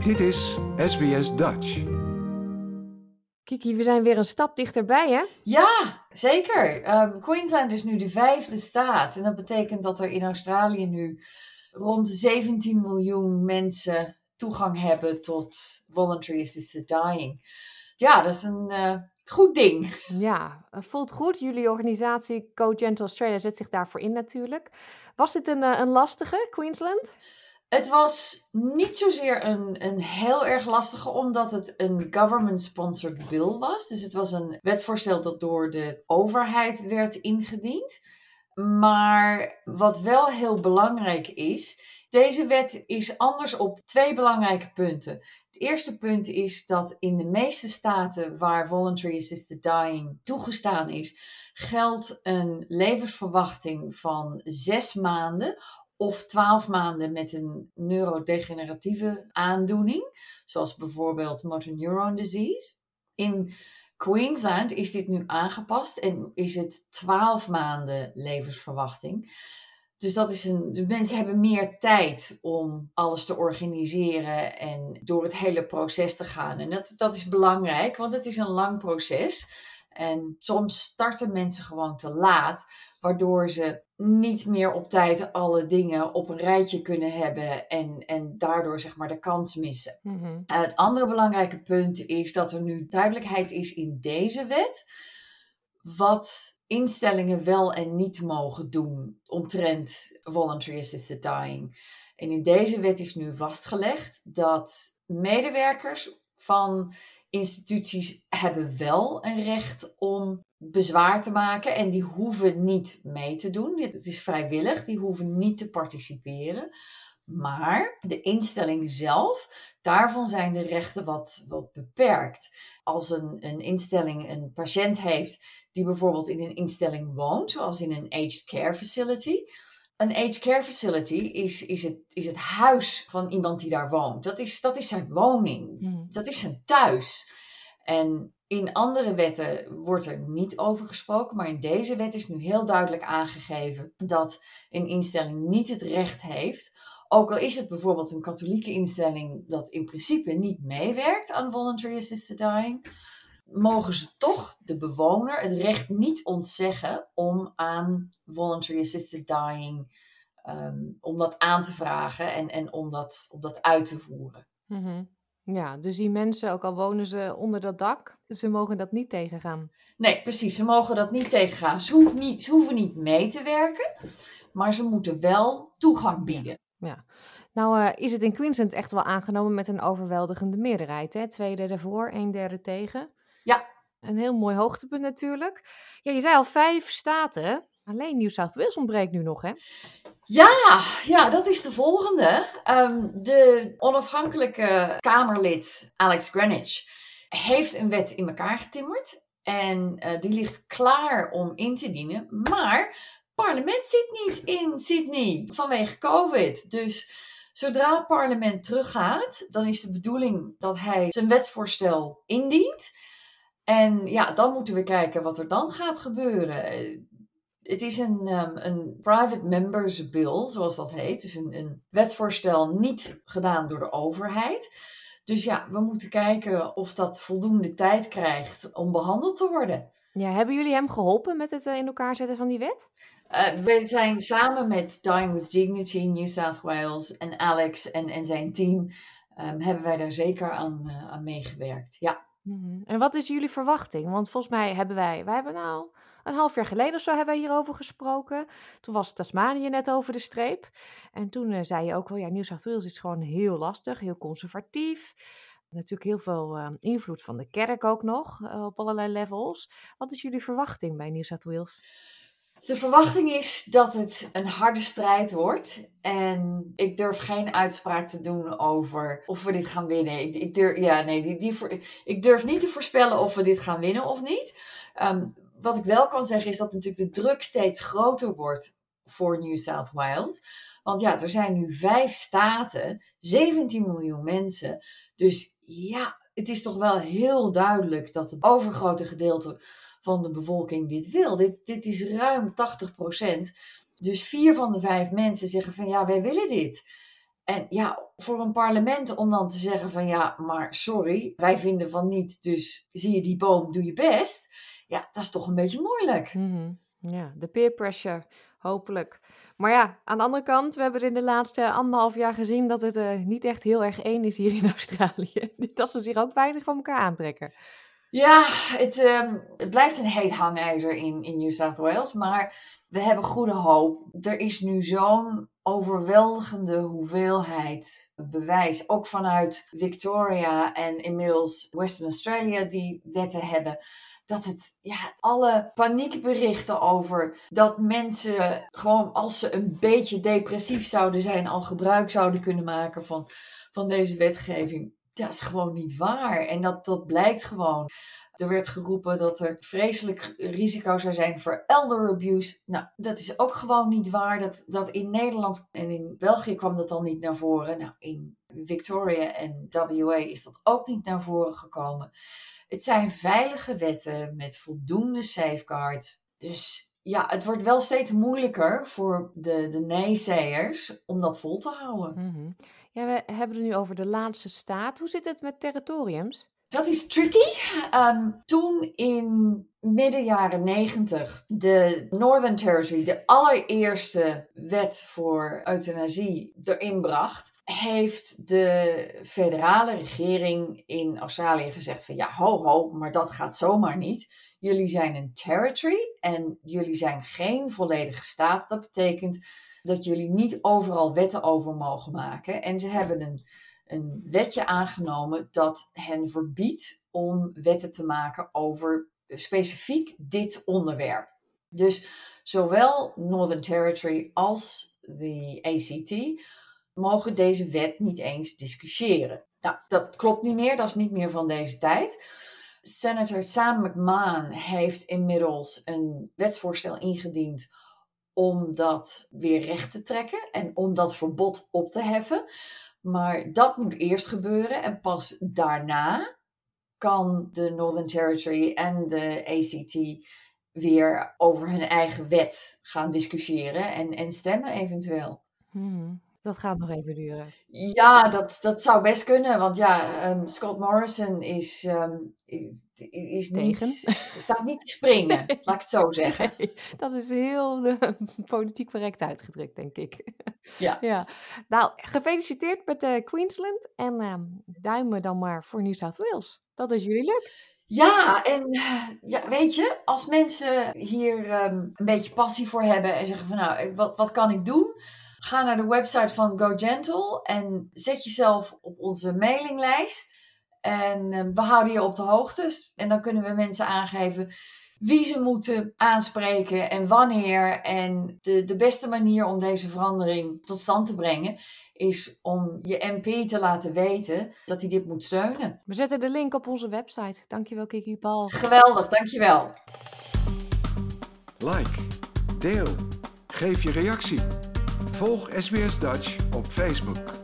Dit is SBS Dutch. Kiki, we zijn weer een stap dichterbij, hè? Ja, zeker. Queensland is nu de 5e staat. En dat betekent dat er in Australië nu rond 17 miljoen mensen toegang hebben tot voluntary assisted dying. Ja, dat is een goed ding. Ja, voelt goed. Jullie organisatie Co-Gentle Australia zet zich daarvoor in natuurlijk. Was dit een lastige, Queensland? Het was niet zozeer een heel erg lastige, omdat het een government-sponsored bill was. Dus het was een wetsvoorstel dat door de overheid werd ingediend. Maar wat wel heel belangrijk is, deze wet is anders op 2 belangrijke punten. Het eerste punt is dat in de meeste staten waar voluntary assisted dying toegestaan is, geldt een levensverwachting van 6 maanden of 12 maanden met een neurodegeneratieve aandoening, zoals bijvoorbeeld motor neuron disease. In Queensland is dit nu aangepast en is het 12 maanden levensverwachting. Dus de mensen hebben meer tijd om alles te organiseren en door het hele proces te gaan. En dat is belangrijk, want het is een lang proces. En soms starten mensen gewoon te laat, waardoor ze niet meer op tijd alle dingen op een rijtje kunnen hebben en daardoor zeg maar de kans missen. Mm-hmm. Het andere belangrijke punt is dat er nu duidelijkheid is in deze wet wat instellingen wel en niet mogen doen omtrent voluntary assisted dying. En in deze wet is nu vastgelegd dat medewerkers van instituties hebben wel een recht om bezwaar te maken en die hoeven niet mee te doen. Het is vrijwillig, die hoeven niet te participeren. Maar de instelling zelf, daarvan zijn de rechten wat beperkt. Als een instelling een patiënt heeft die bijvoorbeeld in een instelling woont, zoals in een aged care facility. Een aged care facility is het huis van iemand die daar woont. Dat is zijn woning. Dat is zijn thuis. En in andere wetten wordt er niet over gesproken, maar in deze wet is nu heel duidelijk aangegeven dat een instelling niet het recht heeft, ook al is het bijvoorbeeld een katholieke instelling dat in principe niet meewerkt aan voluntary assisted dying, mogen ze toch de bewoner het recht niet ontzeggen om aan voluntary assisted dying, om dat aan te vragen en om dat uit te voeren. Mm-hmm. Ja, dus die mensen, ook al wonen ze onder dat dak, ze mogen dat niet tegengaan. Nee, precies. Ze mogen dat niet tegengaan. Ze hoeven niet mee te werken, maar ze moeten wel toegang bieden. Ja. Nou is het in Queensland echt wel aangenomen met een overweldigende meerderheid, hè? 2/3 voor, 1/3 tegen. Ja. Een heel mooi hoogtepunt natuurlijk. Ja, je zei al 5 staten. Alleen New South Wales ontbreekt nu nog, hè? Ja, dat is de volgende. De onafhankelijke Kamerlid Alex Greenwich heeft een wet in elkaar getimmerd. En die ligt klaar om in te dienen. Maar het parlement zit niet in Sydney vanwege COVID. Dus zodra het parlement teruggaat, dan is de bedoeling dat hij zijn wetsvoorstel indient. En ja, dan moeten we kijken wat er dan gaat gebeuren. Het is een private members bill, zoals dat heet. Dus een wetsvoorstel niet gedaan door de overheid. Dus ja, we moeten kijken of dat voldoende tijd krijgt om behandeld te worden. Ja, hebben jullie hem geholpen met het in elkaar zetten van die wet? We zijn samen met Dying with Dignity, New South Wales en Alex en zijn team, hebben wij daar zeker aan meegewerkt. Ja. Mm-hmm. En wat is jullie verwachting? Want volgens mij hebben wij hebben nou een half jaar geleden of zo hebben wij hierover gesproken. Toen was Tasmanië net over de streep. En toen zei je ook wel, ja, New South Wales is gewoon heel lastig, heel conservatief. Natuurlijk heel veel invloed van de kerk ook nog op allerlei levels. Wat is jullie verwachting bij New South Wales? De verwachting is dat het een harde strijd wordt. En ik durf geen uitspraak te doen over of we dit gaan winnen. Ik durf niet te voorspellen of we dit gaan winnen of niet. Wat ik wel kan zeggen is dat natuurlijk de druk steeds groter wordt voor New South Wales. Want ja, er zijn nu 5 staten, 17 miljoen mensen. Dus ja, het is toch wel heel duidelijk dat het overgrote gedeelte van de bevolking dit wil. Dit is ruim 80%. Dus 4 van de 5 mensen zeggen van ja, wij willen dit. En ja, voor een parlement om dan te zeggen van ja, maar sorry, wij vinden van niet, dus zie je die boom, doe je best. Ja, dat is toch een beetje moeilijk. Ja, de peer pressure, hopelijk. Maar ja, aan de andere kant, we hebben in de laatste 1,5 jaar gezien dat het niet echt heel erg één is hier in Australië. Dat ze zich ook weinig van elkaar aantrekken. Ja, het blijft een heet hangijzer in New South Wales, maar we hebben goede hoop. Er is nu zo'n overweldigende hoeveelheid bewijs, ook vanuit Victoria en inmiddels Western Australia die wetten hebben, dat alle paniekberichten over dat mensen gewoon als ze een beetje depressief zouden zijn al gebruik zouden kunnen maken van deze wetgeving. Dat is gewoon niet waar. En dat blijkt gewoon. Er werd geroepen dat er vreselijk risico zou zijn voor elder abuse. Nou, dat is ook gewoon niet waar. Dat in Nederland en in België kwam dat al niet naar voren. Nou, in Victoria en WA is dat ook niet naar voren gekomen. Het zijn veilige wetten met voldoende safeguards. Dus ja, het wordt wel steeds moeilijker voor de naysayers om dat vol te houden. Ja, we hebben het nu over de laatste staat. Hoe zit het met territoriums? Dat is tricky. Toen in midden jaren 90 de Northern Territory de allereerste wet voor euthanasie erin bracht, heeft de federale regering in Australië gezegd van ja, ho, maar dat gaat zomaar niet. Jullie zijn een territory en jullie zijn geen volledige staat. Dat betekent dat jullie niet overal wetten over mogen maken. En ze hebben een wetje aangenomen dat hen verbiedt om wetten te maken over specifiek dit onderwerp. Dus zowel Northern Territory als de ACT mogen deze wet niet eens discussiëren. Nou, dat klopt niet meer, dat is niet meer van deze tijd. Senator Sam McMahon heeft inmiddels een wetsvoorstel ingediend om dat weer recht te trekken en om dat verbod op te heffen. Maar dat moet eerst gebeuren en pas daarna kan de Northern Territory en de ACT weer over hun eigen wet gaan discussiëren en stemmen eventueel. Dat gaat nog even duren. Ja, dat zou best kunnen, want Scott Morrison is Tegen? staat niet te springen, laat ik het zo zeggen. Nee, dat is heel politiek correct uitgedrukt, denk ik. Ja. Nou, gefeliciteerd met Queensland en duimen dan maar voor New South Wales. Dat het jullie lukt. Ja, en weet je, als mensen hier een beetje passie voor hebben en zeggen van nou, wat kan ik doen? Ga naar de website van Go Gentle en zet jezelf op onze mailinglijst. En we houden je op de hoogte. En dan kunnen we mensen aangeven wie ze moeten aanspreken en wanneer. En de beste manier om deze verandering tot stand te brengen is om je MP te laten weten dat hij dit moet steunen. We zetten de link op onze website. Dankjewel, Kiki Paul. Geweldig, dankjewel. Like, deel, geef je reactie. Volg SBS Dutch op Facebook.